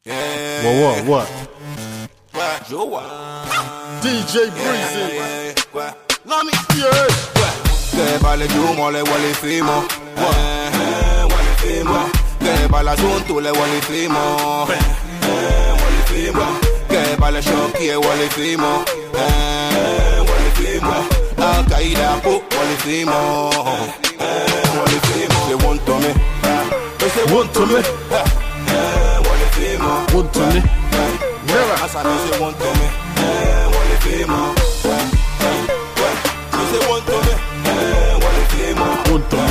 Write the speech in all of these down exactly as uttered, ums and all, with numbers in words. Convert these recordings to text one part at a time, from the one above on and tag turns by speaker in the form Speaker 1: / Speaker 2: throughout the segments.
Speaker 1: Yeah.
Speaker 2: What, what,
Speaker 1: what? Yo, what?
Speaker 2: D J Breezy.
Speaker 1: Let me.
Speaker 2: Yeah.
Speaker 1: Que vale jumo le wali fimo. Wali fimo. Que vale junto le wali fimo. Wali fimo. Que vale shoki wali fimo. Wali fimo. Al Qaeda po wali fimo. Wali fimo. They want to me. They say want to me. Wali fimo.
Speaker 2: Want to me.
Speaker 1: Never. As I know say want to me. Wali fimo. They say want to me.
Speaker 2: Want to me.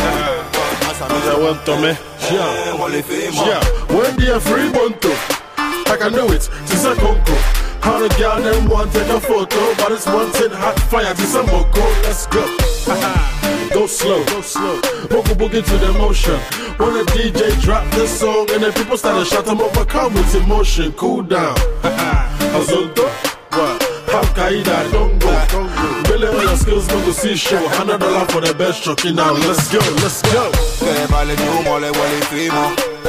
Speaker 2: I want to me. Yeah. Yeah. When they are free, want to. I can do it. Since I can't go. How the girl them want take a photo, but it's wanting hot fire to some more go. Let's go. Go slow, go slow. Boogie boogie to the motion. When the D J drop this song and then people start to shut them up, I come with emotion. Cool down. Azonto. What? Al Qaeda, don't go. Really on your skills, go to see show. Hundred dollar for the best chucky now. Let's go, let's go.
Speaker 1: Que vale jumo le wali fimo.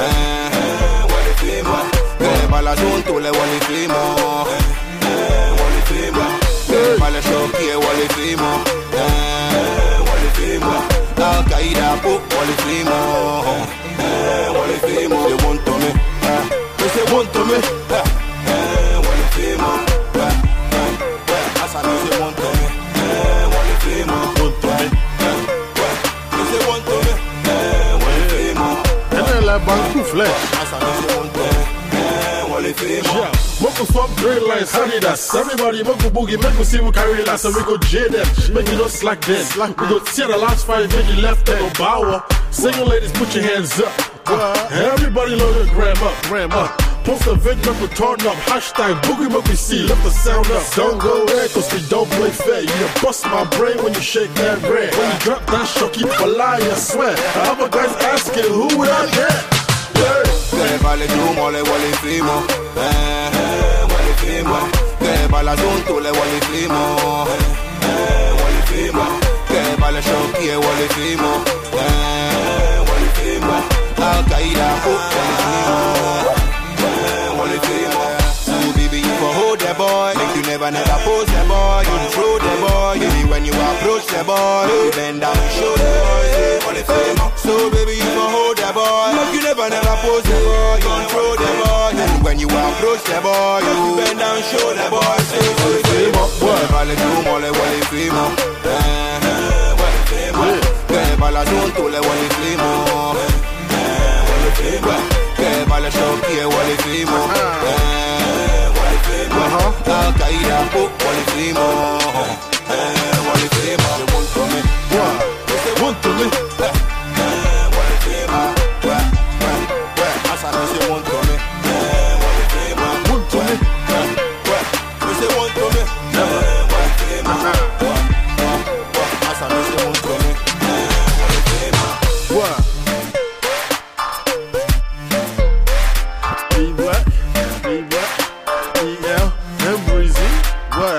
Speaker 1: Wali fimo. Que vale junto le wali fimo. Wali fimo. Que vale shoki wali fimo. Wali fimo. Al Qaeda po wali fimo. Wali fimo. They want to me. They say want to me. Wali fimo. As I know they want to me. Wali fimo.
Speaker 2: Want to me.
Speaker 1: They say want to me. Wali fimo.
Speaker 2: And then like Banku Flesh.
Speaker 1: As I know they want to me. Wali fimo.
Speaker 2: Yeah. Moku swap green lines, Adidas. Everybody moku boogie, make we see we carry last. So we go J them, make you don't slack them. We go tear the last five, make you left them. Go bow up. Single ladies, put your hands up. Uh, everybody load the gram up, gram up. Post a vid, make we turn up. Hashtag boogie, make we see, lift the sound up. Don't go there, cause we don't play fair. You bust my brain when you shake that red. When you drop that shock, you a lie, I swear. The other guys asking, who would I get?
Speaker 1: Que vale jumo le wali fimo. Wali fimo. Que vale junto le wali fimo. Wali fimo. Que vale shoki wali fimo. Wali fimo. Al Qaeda po wali fimo. Wali fimo. So baby you for hold the boy. Make you never never pose the boy. You throw the boy. Baby when you approach the boy, you bend down and show the boy. Wali fimo. So baby you for hold the boy. Make you never never pose the boy. You throw the boy. And when you approach the boy, you bend down and show the boy. Say wali fimo. Que vale jumo le wali fimo. Wali fimo. Que vale junto le wali fimo. Wali fimo. Que vale shoki wali fimo. Wali fimo. Al Qaeda po wali fimo. Wali fimo. They want to me. They
Speaker 2: Want to me.
Speaker 1: Wali fimo. As I know they want to me. Wali fimo.
Speaker 2: Want to me.
Speaker 1: They say want to me. Wali fimo. As I know they want to me. Wali fimo.
Speaker 2: What? B Black, B Black, E L, and Breezy. What?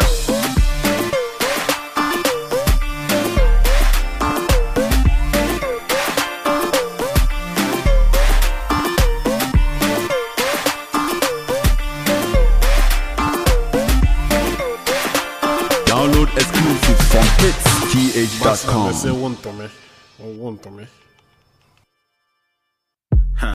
Speaker 3: Download exclusives from hits t h dot com.
Speaker 2: Say want to me. Want to me.